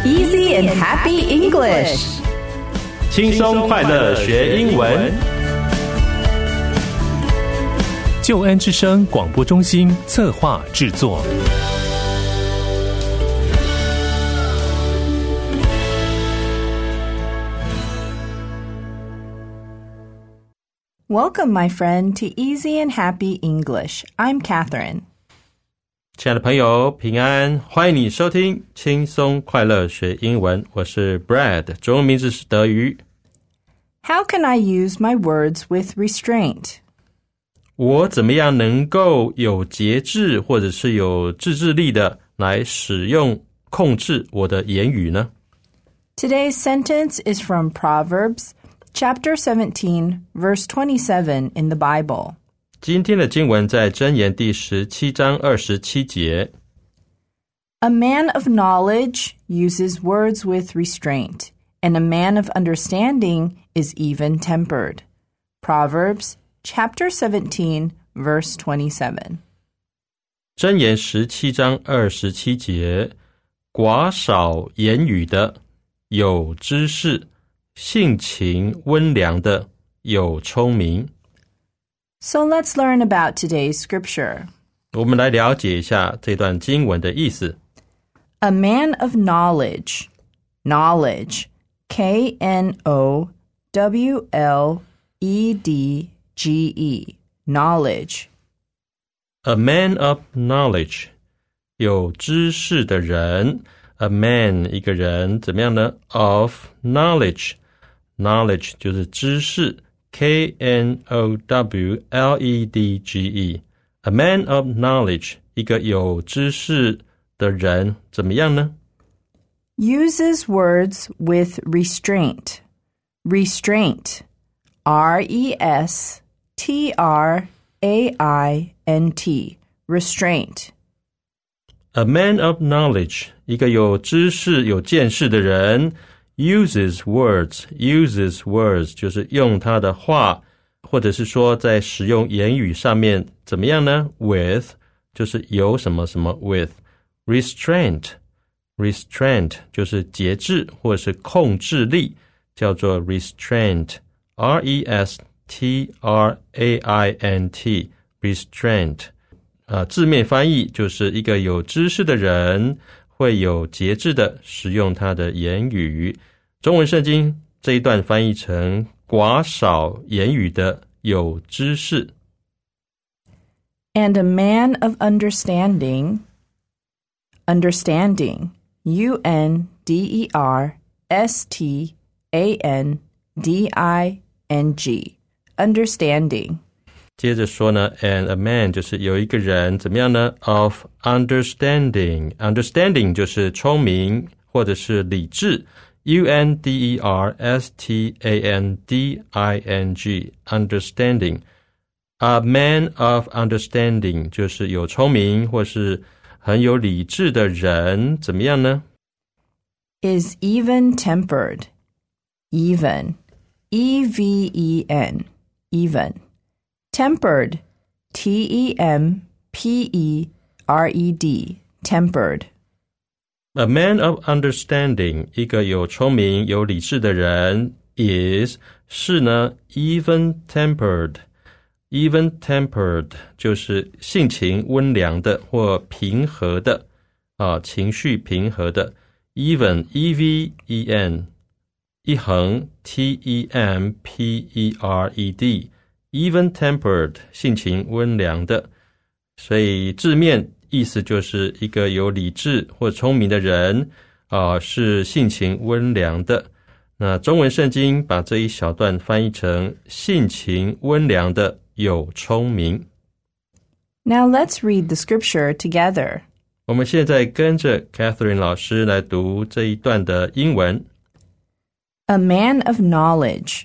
Easy and happy English. 轻松快乐学英文。 救恩之声广播中心策划制作。 Welcome, my friend, to Easy and Happy English. I'm Catherine. 亲爱的朋友，平安，欢迎你收听轻松快乐学英文。我是 Brad， 中文名字是德瑜。 How can I use my words with restraint? 我怎么样能够有节制或者是有自制力的来使用控制我的言语呢？ Today's sentence is from Proverbs, chapter 17, verse 27 in the Bible. 今天的经文在箴言第17章27节。 A man of knowledge uses words with restraint, and a man of understanding is even-tempered. Proverbs, chapter 17, verse 27. 箴言17章27节，寡少言语的有知识，性情温良的有聪明。 So let's learn about today's scripture. 我们来了解一下这段经文的意思。 A man of knowledge. Knowledge. K-N-O-W-L-E-D-G-E. Knowledge. A man of knowledge. 有知識的人。A man 一個人怎麼樣呢？ Of knowledge. Knowledge 就是知識。K-N-O-W-L-E-D-G-E. A man of knowledge. 一個有知識的人怎麼樣呢？ Uses words with restraint. Restraint. R-E-S-T-R-A-I-N-T. Restraint. A man of knowledge. 一個有知識有見識的人uses words 就是用他的話，或者是說在使用言語上面怎麼樣呢？ With 就是有什麼什麼 with restraint 就是節制或者是控制力，叫做 restraint R-E-S-T-R-A-I-N-T restraint 字面翻譯就是一個有知識的人會有節制的使用他的言語。中文聖經這一段翻譯成寡少言語的有知識。 And a man of understanding, U-N-D-E-R-S-T-A-N-D-I-N-G, understanding. 接着說呢 and a man 就是有一個人怎麼樣呢 of understanding 就是聰明或者是理智U-N-D-E-R-S-T-A-N-D-I-N-G understanding. A man of understanding 就是有聰明或是很有理智的人怎麼樣呢 Is even-tempered. Even. E-V-E-N. Even. Tempered. T-E-M-P-E-R-E-D. Tempered. A man of understanding 一個有聰明有理智的人 is 是呢 even-tempered 就是性情温良的或平和的情緒平和的 even E-V-E-N 一橫 T-E-M-P-E-R-E-D even-tempered 性情温良的，所以字面意思就是一個有理智或聰明的人是性情温良的。那中文聖經把這一小段翻譯成性情温良的有聰明。 Now let's read the scripture together. 我們現在跟着 Catherine 老師來讀這一段的英文。 A man of knowledge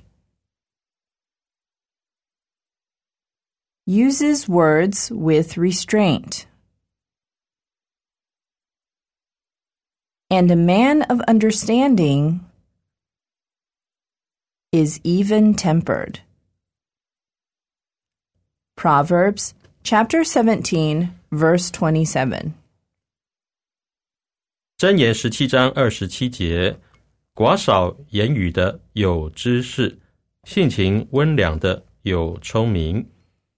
uses words with restraint. And a man of understanding is even-tempered. Proverbs, chapter 17, verse 27. 箴言17章27节，寡少言语的有知识，性情温良的有聪明。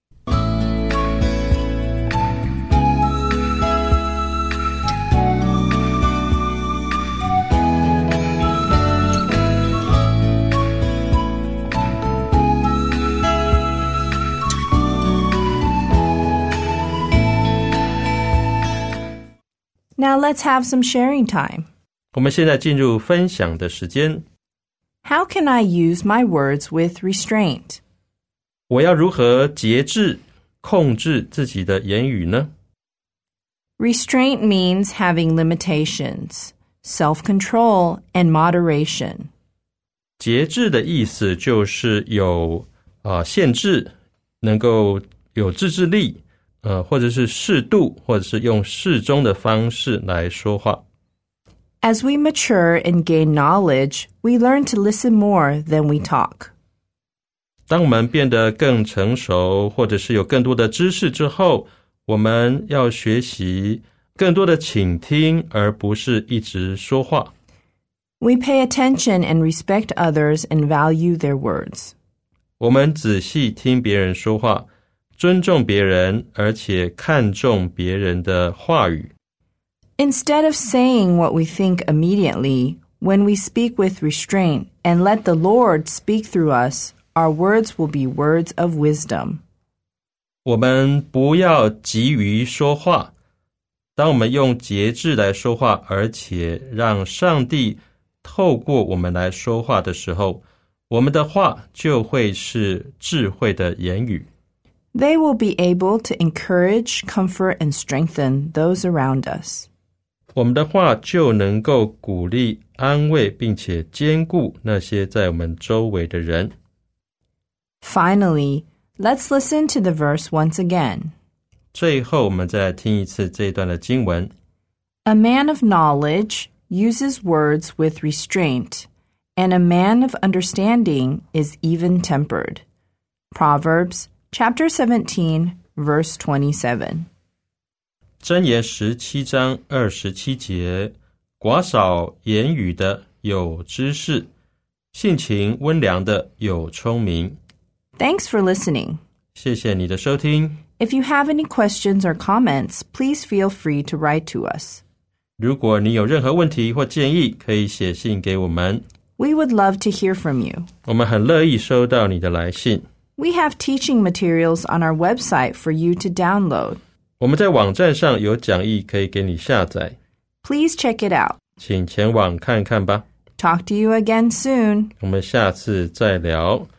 Now let's have some sharing time. 我们现在进入分享的时间。 How can I use my words with restraint? 我要如何节制、控制自己的言语呢？ Restraint means having limitations, self-control, and moderation. 节制的意思就是有限制，能够有自制力，或者是适度，或者是用适中的方式来说话。 As we mature and gain knowledge, we learn to listen more than we talk. 当我们变得更成熟，或者是有更多的知识之后，我们要学习更多的倾听，而不是一直说话。 We pay attention and respect others and value their words. 我们仔细听别人说话，尊重别人，而且看重别人的话语。 Instead of saying what we think immediately, when we speak with restraint and let the Lord speak through us, our words will be words of wisdom. 我们不要急于说话，当我们用节制来说话，而且让上帝透过我们来说话的时候，我们的话就会是智慧的言语。 They will be able to encourage, comfort, and strengthen those around us. 我们的话就能够鼓励、安慰，并且坚固那些在我们周围的人。 Finally, let's listen to the verse once again. 最后，我们再来听一次这一段的经文。 A man of knowledge uses words with restraint, and a man of understanding is even-tempered. Proverbs Chapter 17, verse 27. 箴言17章27节，寡少言语的有知识，性情温良的有聪明。 Thanks for listening. 谢谢你的收听。 If you have any questions or comments, please feel free to write to us. 如果你有任何问题或建议，可以写信给我们。 We would love to hear from you. 我们很乐意收到你的来信。 We have teaching materials on our website for you to download. 我们在网站上有讲义可以给你下载。 Please check it out. 请前往看看吧。 Talk to you again soon. 我们下次再聊。